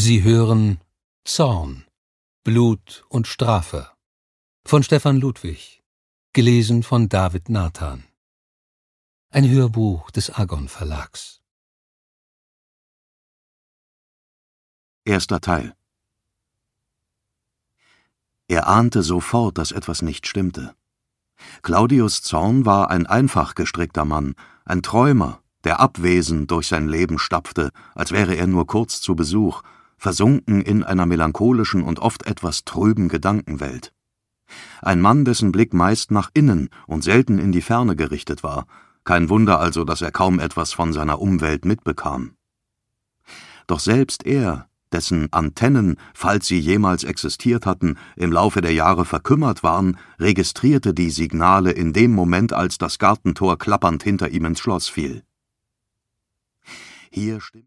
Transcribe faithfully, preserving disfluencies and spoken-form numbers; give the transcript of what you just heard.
Sie hören Zorn, Blut und Strafe von Stefan Ludwig, gelesen von David Nathan. Ein Hörbuch des Argon Verlags. Erster Teil. Er ahnte sofort, dass etwas nicht stimmte. Claudius Zorn war ein einfach gestrickter Mann, ein Träumer, der abwesend durch sein Leben stapfte, als wäre er nur kurz zu Besuch, versunken in einer melancholischen und oft etwas trüben Gedankenwelt. Ein Mann, dessen Blick meist nach innen und selten in die Ferne gerichtet war. Kein Wunder also, dass er kaum etwas von seiner Umwelt mitbekam. Doch selbst er, dessen Antennen, falls sie jemals existiert hatten, im Laufe der Jahre verkümmert waren, registrierte die Signale in dem Moment, als das Gartentor klappernd hinter ihm ins Schloss fiel. Hier stimmt